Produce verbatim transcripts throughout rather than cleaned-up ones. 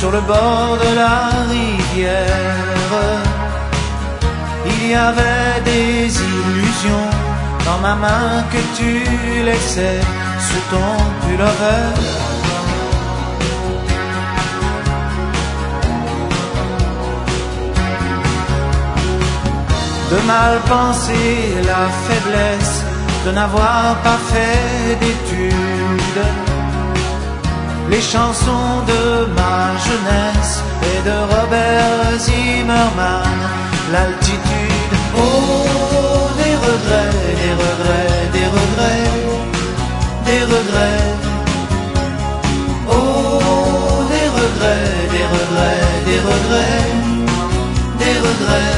sur le bord de la rivière. Il y avait des illusions dans ma main que tu laissais sous ton pullover. De mal penser la faiblesse de n'avoir pas fait d'études. Les chansons de ma jeunesse et de Robert Zimmerman, l'altitude. Oh, des regrets, des regrets, des regrets, des regrets. Oh, des regrets, des regrets, des regrets, des regrets.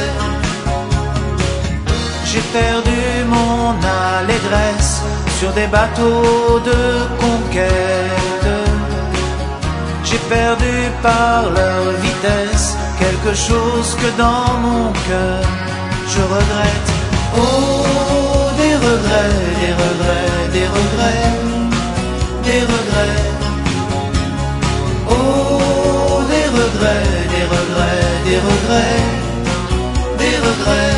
J'ai perdu mon allégresse sur des bateaux de conquête. J'ai perdu par leur vitesse quelque chose que dans mon cœur je regrette. Oh, des regrets, des regrets, des regrets, des regrets. Oh, des regrets, des regrets, des regrets, des regrets.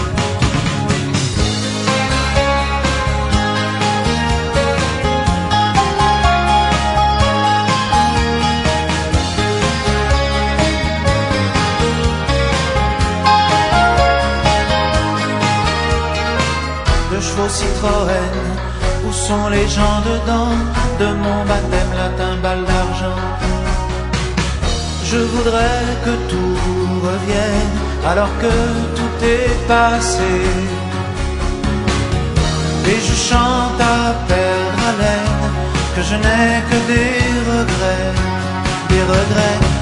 Citroën, où sont les gens dedans de mon baptême latin balle d'argent? Je voudrais que tout revienne alors que tout est passé. Et je chante à perdre haleine que je n'ai que des regrets, des regrets.